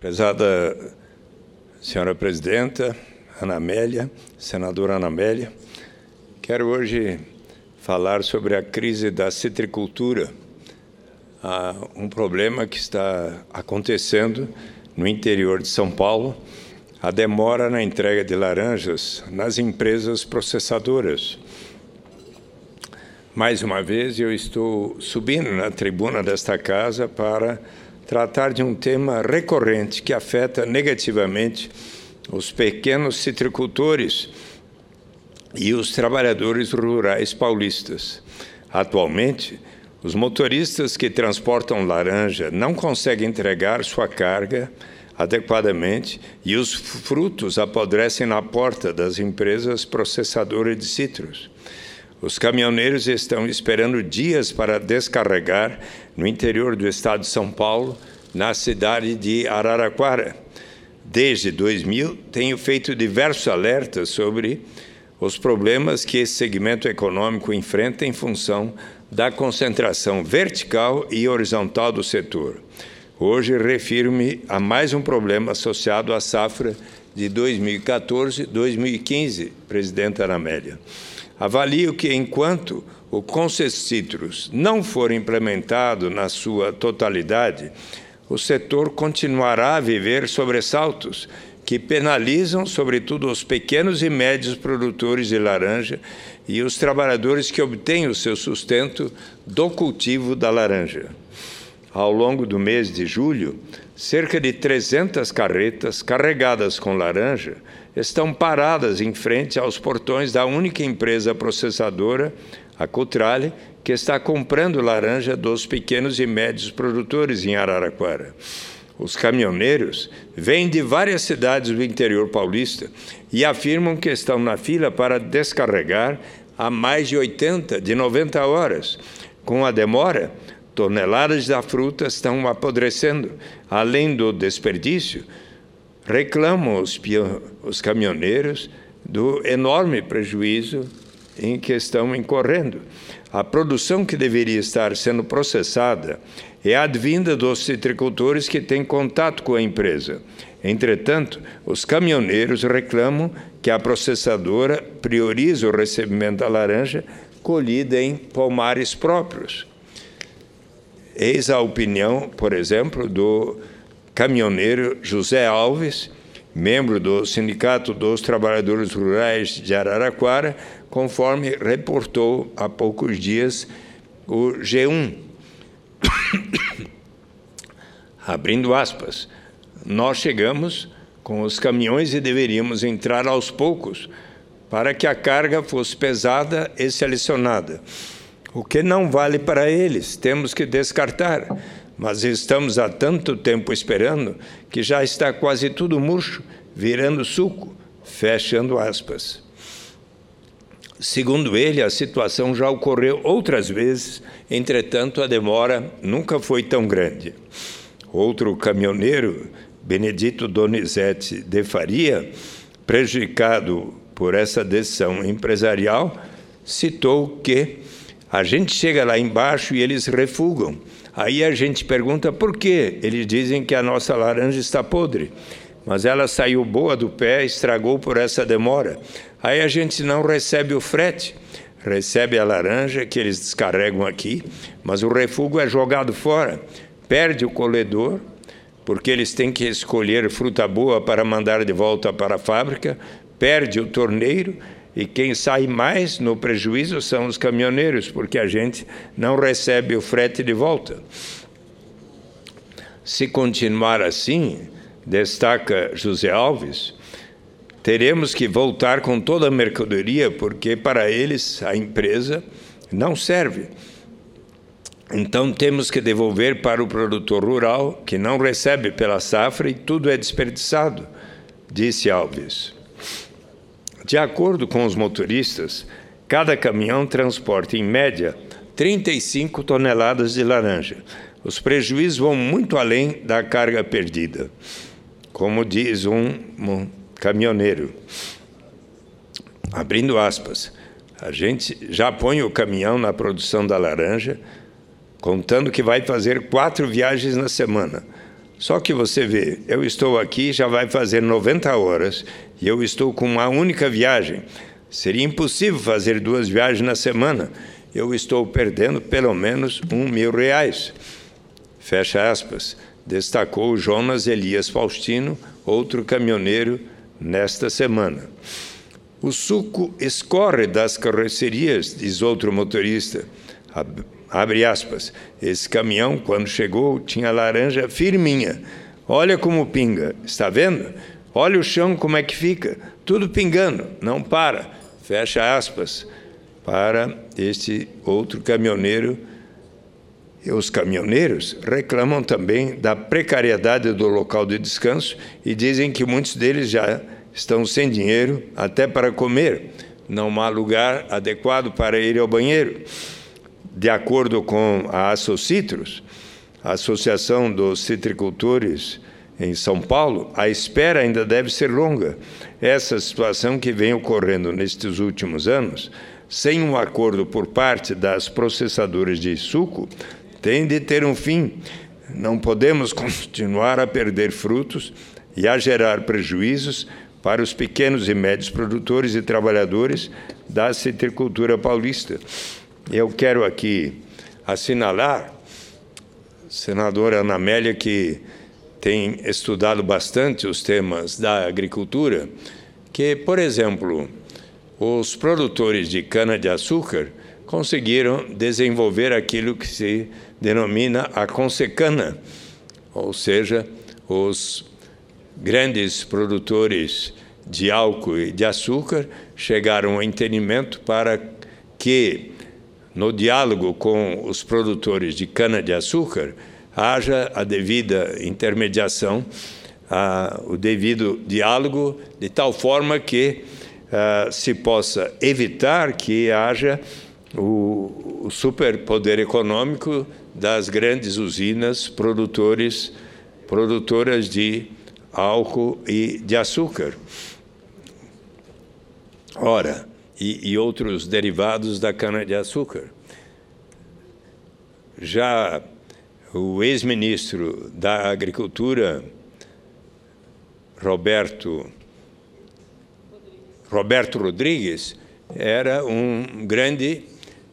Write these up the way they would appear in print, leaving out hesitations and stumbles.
Prezada senhora presidenta, Ana Amélia, senadora Ana Amélia, quero hoje falar sobre a crise da citricultura, um problema que está acontecendo no interior de São Paulo, a demora na entrega de laranjas nas empresas processadoras. Mais uma vez, eu estou subindo na tribuna desta casa para tratar de um tema recorrente que afeta negativamente os pequenos citricultores e os trabalhadores rurais paulistas. Atualmente, os motoristas que transportam laranja não conseguem entregar sua carga adequadamente e os frutos apodrecem na porta das empresas processadoras de citros. Os caminhoneiros estão esperando dias para descarregar no interior do estado de São Paulo, na cidade de Araraquara. Desde 2000, tenho feito diversos alertas sobre os problemas que esse segmento econômico enfrenta em função da concentração vertical e horizontal do setor. Hoje, refiro-me a mais um problema associado à safra de 2014-2015, presidenta Ana Amélia. Avalio que, enquanto o Concessitros não for implementado na sua totalidade, o setor continuará a viver sobressaltos que penalizam, sobretudo, os pequenos e médios produtores de laranja e os trabalhadores que obtêm o seu sustento do cultivo da laranja. Ao longo do mês de julho, cerca de 300 carretas carregadas com laranja estão paradas em frente aos portões da única empresa processadora, a Cutrale, que está comprando laranja dos pequenos e médios produtores em Araraquara. Os caminhoneiros vêm de várias cidades do interior paulista e afirmam que estão na fila para descarregar há mais de 90 horas. Com a demora, toneladas da fruta estão apodrecendo. Além do desperdício, reclamam os caminhoneiros do enorme prejuízo em que estão incorrendo. A produção que deveria estar sendo processada é advinda dos citricultores que têm contato com a empresa. Entretanto, os caminhoneiros reclamam que a processadora prioriza o recebimento da laranja colhida em pomares próprios. Eis a opinião, por exemplo, do caminhoneiro José Alves, membro do Sindicato dos Trabalhadores Rurais de Araraquara, conforme reportou há poucos dias o G1. Abrindo aspas, nós chegamos com os caminhões e deveríamos entrar aos poucos para que a carga fosse pesada e selecionada. O que não vale para eles, temos que descartar. Mas estamos há tanto tempo esperando que já está quase tudo murcho, virando suco, fechando aspas. Segundo ele, a situação já ocorreu outras vezes, entretanto, a demora nunca foi tão grande. Outro caminhoneiro, Benedito Donizete de Faria, prejudicado por essa decisão empresarial, citou que a gente chega lá embaixo e eles refugam. Aí a gente pergunta por quê? Eles dizem que a nossa laranja está podre, mas ela saiu boa do pé, estragou por essa demora. Aí a gente não recebe o frete, recebe a laranja que eles descarregam aqui, mas o refúgio é jogado fora, perde o colhedor, porque eles têm que escolher fruta boa para mandar de volta para a fábrica, perde o torneiro, e quem sai mais no prejuízo são os caminhoneiros, porque a gente não recebe o frete de volta. Se continuar assim, destaca José Alves, teremos que voltar com toda a mercadoria, porque para eles a empresa não serve. Então temos que devolver para o produtor rural, que não recebe pela safra e tudo é desperdiçado, disse Alves. De acordo com os motoristas, cada caminhão transporta, em média, 35 toneladas de laranja. Os prejuízos vão muito além da carga perdida, como diz um caminhoneiro. Abrindo aspas, a gente já põe o caminhão na produção da laranja, contando que vai fazer 4 viagens na semana. Só que você vê, eu estou aqui, já vai fazer 90 horas, e eu estou com uma única viagem. Seria impossível fazer 2 viagens na semana. Eu estou perdendo pelo menos R$1.000. Fecha aspas. Destacou Jonas Elias Faustino, outro caminhoneiro, nesta semana. O suco escorre das carrocerias, diz outro motorista. Abre aspas. Esse caminhão, quando chegou, tinha laranja firminha. Olha como pinga. Está vendo? Olha o chão como é que fica. Tudo pingando. Não para. Fecha aspas. Para este outro caminhoneiro. E os caminhoneiros reclamam também da precariedade do local de descanso e dizem que muitos deles já estão sem dinheiro até para comer. Não há lugar adequado para ir ao banheiro. De acordo com a Associtrus, a Associação dos Citricultores em São Paulo, a espera ainda deve ser longa. Essa situação que vem ocorrendo nestes últimos anos, sem um acordo por parte das processadoras de suco, tem de ter um fim. Não podemos continuar a perder frutos e a gerar prejuízos para os pequenos e médios produtores e trabalhadores da citricultura paulista. Eu quero aqui assinalar, senadora Ana Amélia, que tem estudado bastante os temas da agricultura, que, por exemplo, os produtores de cana-de-açúcar conseguiram desenvolver aquilo que se denomina a consecana, ou seja, os grandes produtores de álcool e de açúcar chegaram ao entendimento para que, no diálogo com os produtores de cana-de-açúcar, haja a devida intermediação, o devido diálogo, de tal forma que se possa evitar que haja o superpoder econômico das grandes usinas produtoras de álcool e de açúcar. Ora, e outros derivados da cana-de-açúcar. Já o ex-ministro da Agricultura, Roberto Rodrigues, era um grande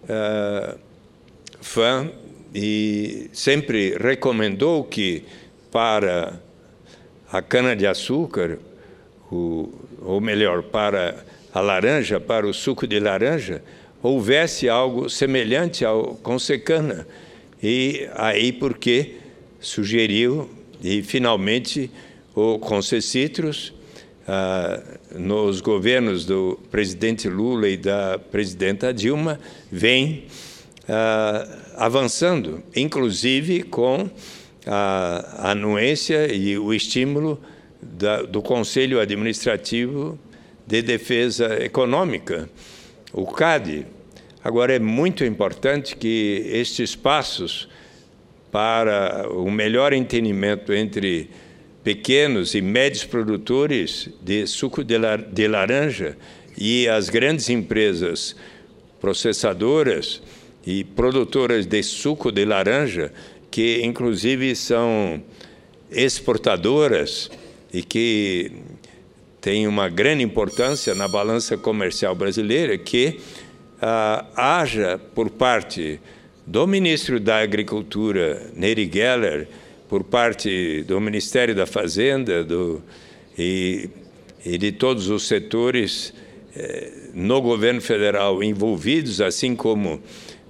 fã e sempre recomendou que para a cana-de-açúcar, ou melhor, para a laranja, para o suco de laranja, houvesse algo semelhante ao consecana. E aí porque sugeriu, e finalmente o Concecitrus, nos governos do presidente Lula e da presidenta Dilma, vem avançando, inclusive com a anuência e o estímulo do Conselho Administrativo de Defesa Econômica, o CADE. Agora, é muito importante que estes passos para o melhor entendimento entre pequenos e médios produtores de suco de laranja e as grandes empresas processadoras e produtoras de suco de laranja, que inclusive são exportadoras e que têm uma grande importância na balança comercial brasileira, que haja por parte do ministro da Agricultura, Neri Geller, por parte do Ministério da Fazenda e de todos os setores no governo federal envolvidos, assim como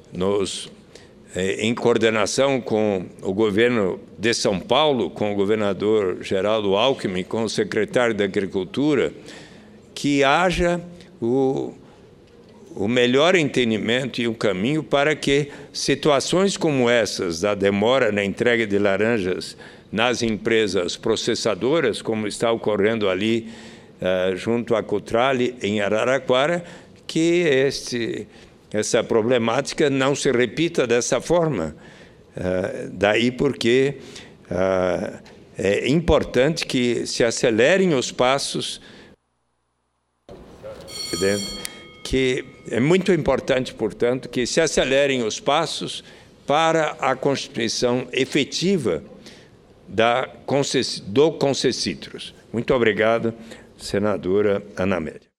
em coordenação com o governo de São Paulo, com o governador Geraldo Alckmin, com o secretário da Agricultura, que haja o melhor entendimento e um caminho para que situações como essas, da demora na entrega de laranjas nas empresas processadoras, como está ocorrendo ali junto à Cotrale, em Araraquara, que essa problemática não se repita dessa forma. Daí porque é importante que se acelerem os passos, que é muito importante, portanto, que se acelerem os passos para a constituição efetiva do Concessitros. Muito obrigado, senadora Ana Amélia.